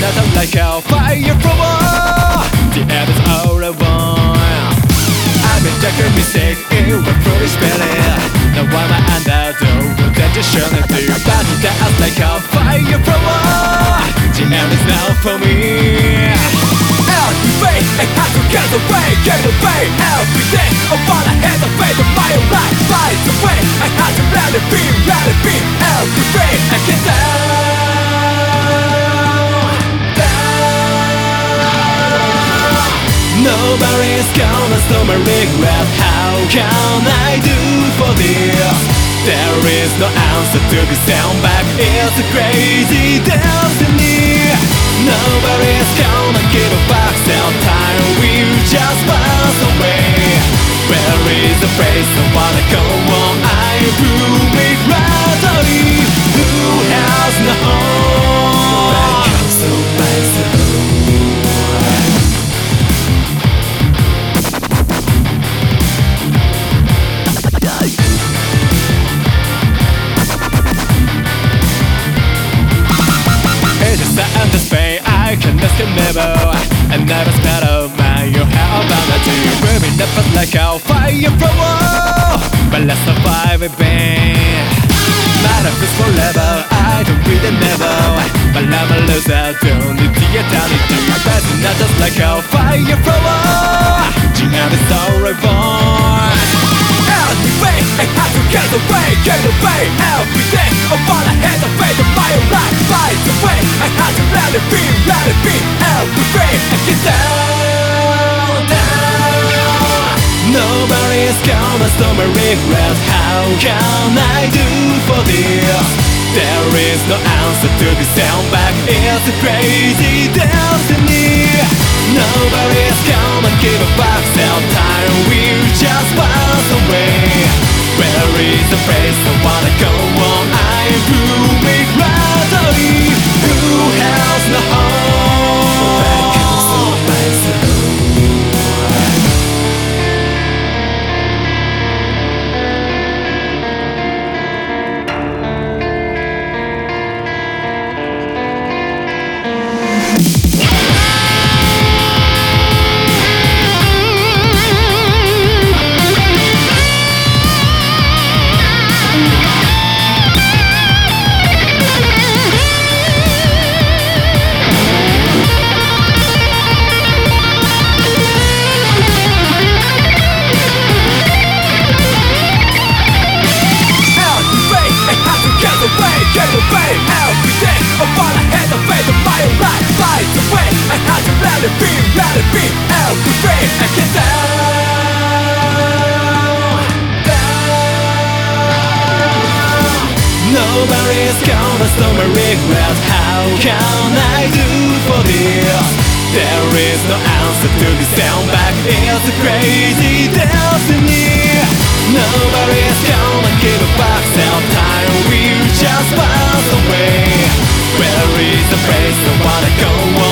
another like a fire flower. The end is all I want. I've been taking mistake in my foolish belly. Now I'm an underdog that just shouldn't do. Burning down like a fire flower. The end is now for me. Every day I have to get away every day. I wanna have the fate of my own life flies away. I have to let it be every day I get down. Nobody's gonna stop my regret. How can I do for this? There is no answer to this sound back. It's a crazy destiny. Nobody's gonna give a fuck. Time will just pass away. Where is the place I wanna go on? I prove it gradually. Who has no home? I come so by and the pain I can ask him never. And never spell of my you have vanity. Burning up like a fire flower. But let's survive it, babe. Matter is forever, I don't read it never. But I'm a loser, don't need the eternity. Burning up just like a fire flower. The end is all I want. Every day I have to get away every day. I wanna have the fate of my own life flies away. I have to let it be every day I get down. Nobody's gonna stop my regret. How can I do for this? There is no answer to this sound back. It's a crazy destiny. Nobody's gonna give a fuck. Time will just pass away. Where is the place I wanna go on? I prove it gradually. Who has no home? I come so by every day. I wanna have the fate of my own life flies away. I have to let it be every day I get down. Nobody's gonna stop my regret. How can I do for this? There is no answer to this sound back. It's a crazy destiny. Nobody's gonna give a fuck. Time will just pass away. Where is the place I wanna go on?